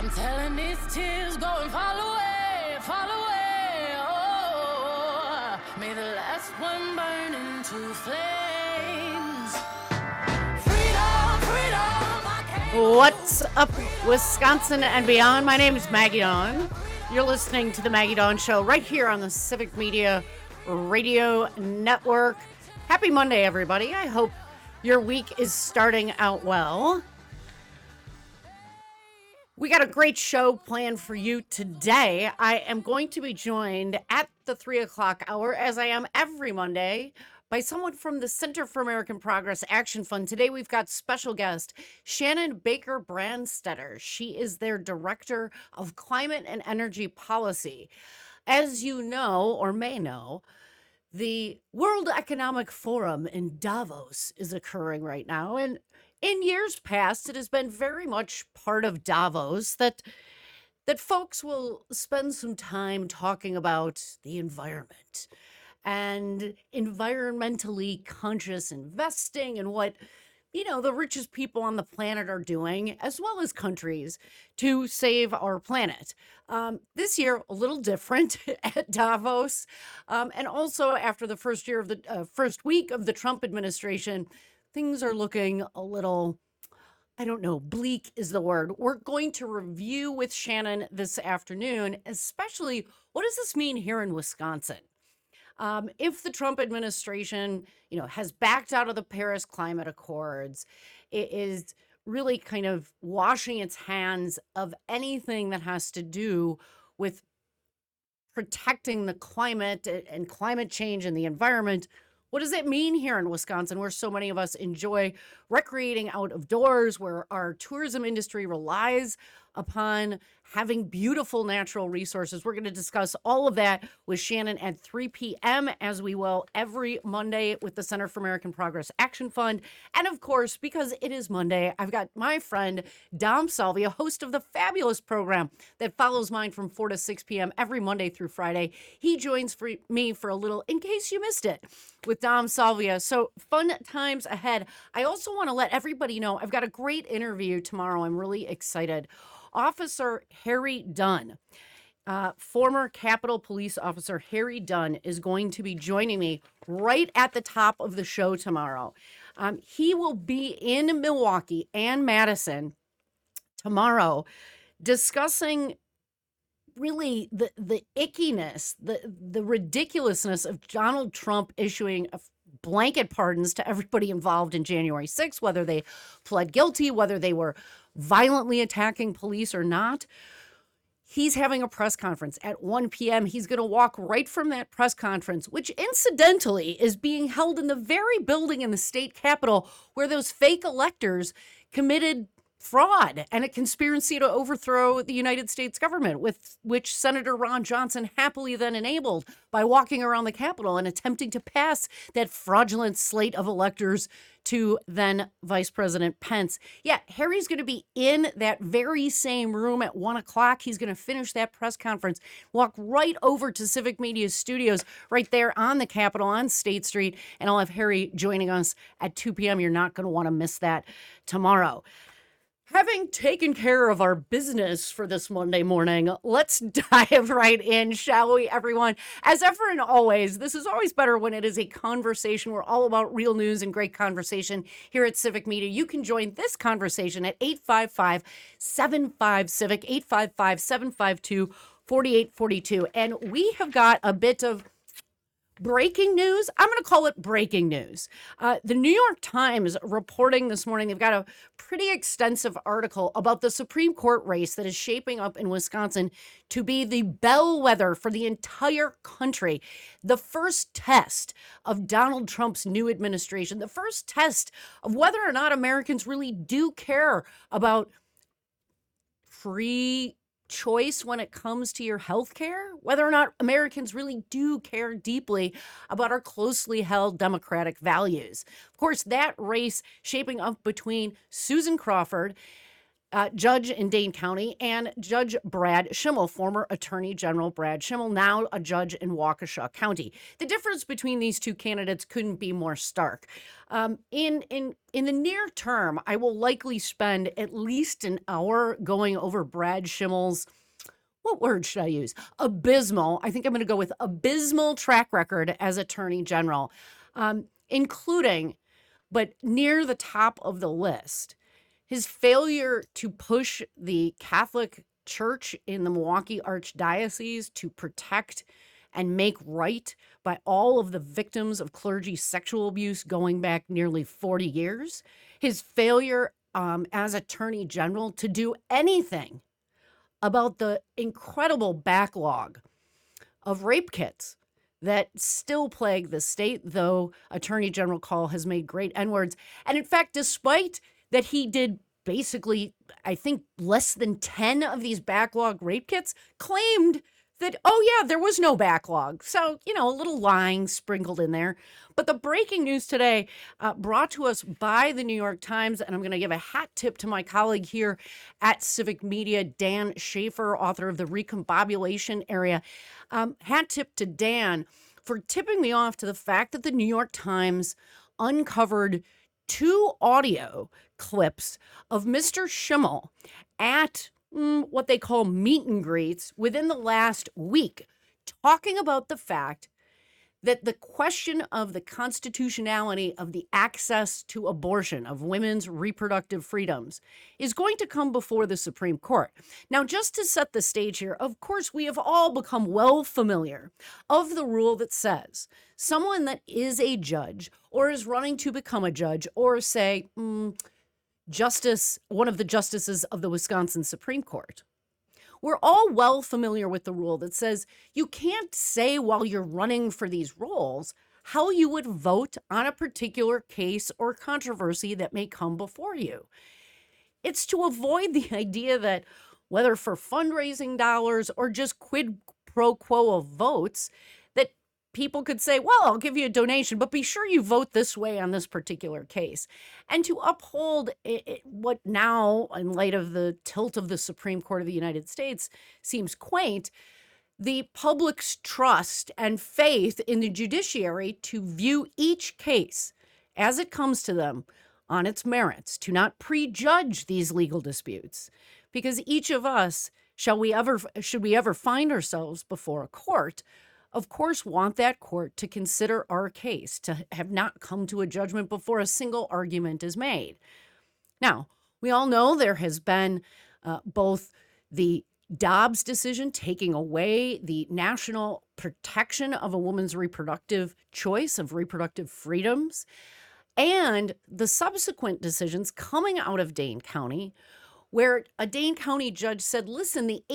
I'm telling these tears go and fall away, fall away. Oh, may the last one burn into flames. Freedom, freedom, I can't. What's up, Wisconsin and beyond? My name is Maggie Dawn. You're listening to the Maggie Dawn Show right here on the Civic Media Radio Network. Happy Monday, everybody. I hope your week is starting out well. We got a great show planned for you today. I am going to be joined at the 3 o'clock hour, as I am every Monday, by someone from the Center for American Progress Action Fund. Today we've got special guest Shannon Baker Branstetter. She is their Director of Climate and Energy Policy. As you know, or may know, the World Economic Forum in Davos is occurring right now, and in years past, it has been very much part of Davos that folks will spend some time talking about the environment and environmentally conscious investing and what the richest people on the planet are doing, as well as countries, to save our planet. This year, a little different at Davos, and also after the first week of the Trump administration, things are looking a little, bleak is the word. We're going to review with Shannon this afternoon, especially what does this mean here in Wisconsin? If the Trump administration, has backed out of the Paris Climate Accords, it is really kind of washing its hands of anything that has to do with protecting the climate and climate change and the environment. What does it mean here in Wisconsin, where so many of us enjoy recreating out of doors, where our tourism industry relies upon having beautiful natural resources? We're going to discuss all of that with Shannon at 3 p.m., as we will every Monday with the Center for American Progress Action Fund. And of course, because it is Monday, I've got my friend Dom Salvia, host of the fabulous program that follows mine from 4 to 6 p.m. every Monday through Friday. He joins me for a little, in case you missed it, with Dom Salvia. So fun times ahead. I also want to let everybody know I've got a great interview tomorrow. I'm really excited. Officer Harry Dunn, former Capitol Police Officer Harry Dunn, is going to be joining me right at the top of the show tomorrow. He will be in Milwaukee and Madison tomorrow discussing really the ickiness, the ridiculousness of Donald Trump issuing blanket pardons to everybody involved in January 6th, whether they pled guilty, whether they were violently attacking police or not. He's having a press conference at 1 p.m. He's going to walk right from that press conference, which incidentally is being held in the very building in the state capitol where those fake electors committed fraud and a conspiracy to overthrow the United States government, with which Senator Ron Johnson happily then enabled by walking around the Capitol and attempting to pass that fraudulent slate of electors to then Vice President Pence. Yeah, Harry's going to be in that very same room at 1 o'clock. He's going to finish that press conference, walk right over to Civic Media Studios right there on the Capitol on State Street, and I'll have Harry joining us at 2 p.m. You're not going to want to miss that tomorrow. Having taken care of our business for this Monday morning, let's dive right in, shall we, everyone? As ever and always, this is always better when it is a conversation. We're all about real news and great conversation here at Civic Media. You can join this conversation at 855-75-CIVIC, 855-752-4842. And we have got a bit of breaking news. I'm going to call it breaking news. The New York Times reporting this morning, they've got a pretty extensive article about the Supreme Court race that is shaping up in Wisconsin to be the bellwether for the entire country. The first test of Donald Trump's new administration, the first test of whether or not Americans really do care about free choice when it comes to your health care, whether or not Americans really do care deeply about our closely held democratic values. Of course, that race shaping up between Susan Crawford, judge in Dane County, and Judge Brad Schimmel, former Attorney General Brad Schimmel, now a judge in Waukesha County. The difference between these two candidates couldn't be more stark. In the near term, I will likely spend at least an hour going over Brad Schimmel's, what word should I use? Abysmal. I think I'm going to go with abysmal track record as Attorney General, including, but near the top of the list, his failure to push the Catholic Church in the Milwaukee Archdiocese to protect and make right by all of the victims of clergy sexual abuse going back nearly 40 years. His failure as Attorney General to do anything about the incredible backlog of rape kits that still plague the state, though Attorney General Call has made great N-words. And in fact, despite that he did basically, I think, less than 10 of these backlog rape kits, claimed that, oh yeah, there was no backlog. So, a little lying sprinkled in there. But the breaking news today, brought to us by the New York Times, and I'm going to give a hat tip to my colleague here at Civic Media, Dan Schaefer, author of The Recombobulation Area. Hat tip to Dan for tipping me off to the fact that the New York Times uncovered 2 audio clips of Mr. Schimmel at what they call meet and greets within the last week, talking about the fact that the question of the constitutionality of the access to abortion, of women's reproductive freedoms, is going to come before the Supreme Court. Now, just to set the stage here, of course, we have all become well familiar of the rule that says someone that is a judge or is running to become a judge, or say, one of the justices of the Wisconsin Supreme Court. We're all well familiar with the rule that says you can't say while you're running for these roles how you would vote on a particular case or controversy that may come before you. It's to avoid the idea that whether for fundraising dollars or just quid pro quo of votes, that people could say, well, I'll give you a donation, but be sure you vote this way on this particular case. And to uphold what now, in light of the tilt of the Supreme Court of the United States, seems quaint, the public's trust and faith in the judiciary to view each case as it comes to them on its merits, to not prejudge these legal disputes. Because each of us, should we ever find ourselves before a court, of course, want that court to consider our case, to have not come to a judgment before a single argument is made. Now, we all know there has been both the Dobbs decision taking away the national protection of a woman's reproductive choice, of reproductive freedoms, and the subsequent decisions coming out of Dane County, where a Dane County judge said, listen, the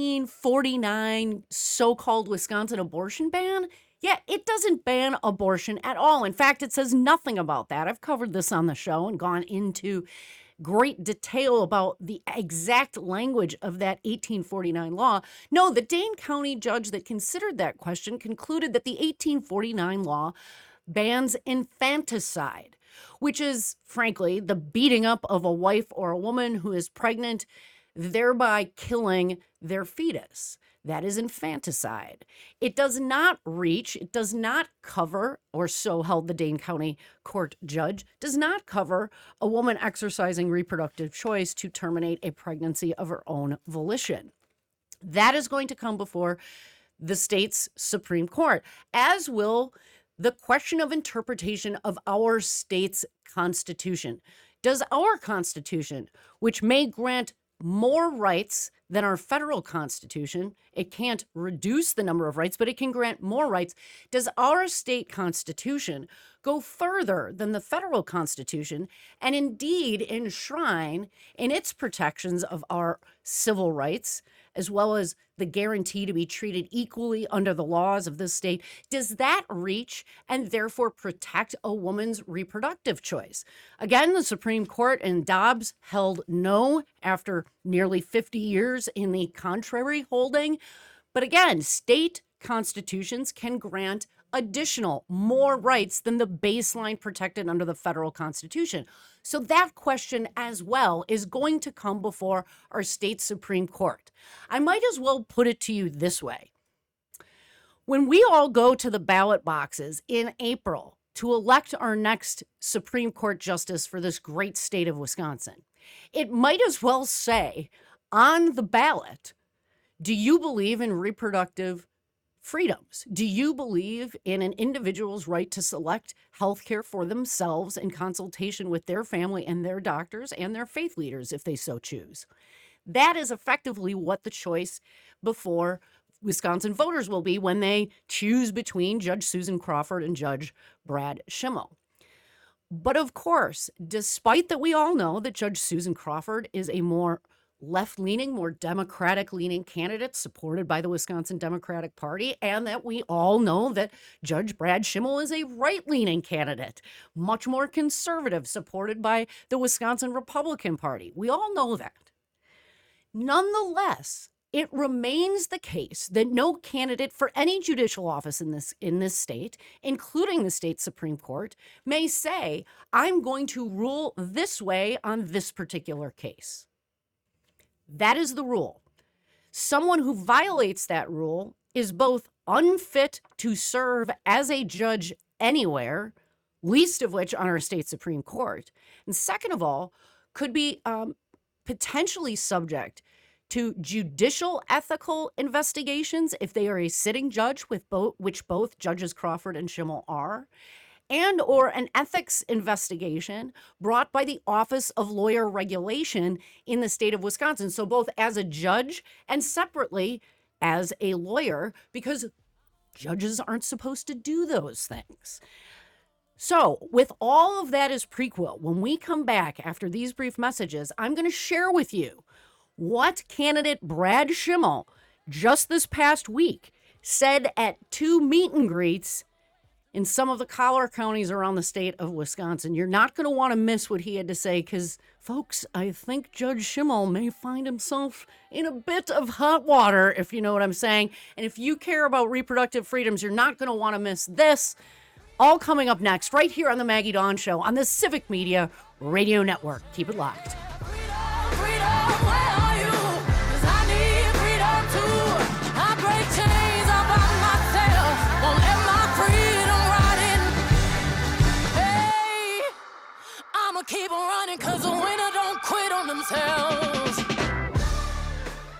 1849 so-called Wisconsin abortion ban, it doesn't ban abortion at all. In fact, it says nothing about that. I've covered this on the show and gone into great detail about the exact language of that 1849 law. No, the Dane County judge that considered that question concluded that the 1849 law bans infanticide, which is, frankly, the beating up of a wife or a woman who is pregnant, thereby killing their fetus. That is infanticide. It does not cover, or so held the Dane County court judge, does not cover a woman exercising reproductive choice to terminate a pregnancy of her own volition. That is going to come before the state's Supreme Court, as will the question of interpretation of our state's constitution. Does our constitution, which may grant more rights than our federal constitution, it can't reduce the number of rights, but it can grant more rights. Does our state constitution go further than the federal constitution and indeed enshrine in its protections of our civil rights, as well as the guarantee to be treated equally under the laws of this state? Does that reach and therefore protect a woman's reproductive choice? Again, the Supreme Court in Dobbs held no after nearly 50 years in the contrary holding. But again, state constitutions can grant additional, more rights than the baseline protected under the federal constitution. So that question as well is going to come before our state Supreme Court. I might as well put it to you this way. When we all go to the ballot boxes in April to elect our next Supreme Court justice for this great state of Wisconsin, it might as well say on the ballot, do you believe in reproductive freedoms? Do you believe in an individual's right to select health care for themselves in consultation with their family and their doctors and their faith leaders if they so choose? That is effectively what the choice before Wisconsin voters will be when they choose between Judge Susan Crawford and Judge Brad Schimmel. But of course, despite that we all know that Judge Susan Crawford is a more left-leaning, more Democratic-leaning candidate supported by the Wisconsin Democratic Party, and that we all know that Judge Brad Schimmel is a right-leaning candidate, much more conservative, supported by the Wisconsin Republican Party. We all know that. Nonetheless, it remains the case that no candidate for any judicial office in this state, including the state Supreme Court, may say, I'm going to rule this way on this particular case. That is the rule. Someone who violates that rule is both unfit to serve as a judge anywhere, least of which on our state Supreme Court, and second of all, could be potentially subject to judicial ethical investigations if they are a sitting judge, which both Judges Crawford and Schimmel are, and or an ethics investigation brought by the Office of Lawyer Regulation in the state of Wisconsin. So both as a judge and separately as a lawyer, because judges aren't supposed to do those things. So with all of that as prequel, when we come back after these brief messages, I'm going to share with you what candidate Brad Schimmel just this past week said at 2 meet and greets in some of the collar counties around the state of Wisconsin. You're not going to want to miss what he had to say because, folks, I think Judge Schimmel may find himself in a bit of hot water, if you know what I'm saying. And if you care about reproductive freedoms, you're not going to want to miss this. All coming up next, right here on the Maggie Dawn Show on the Civic Media Radio Network. Keep it locked.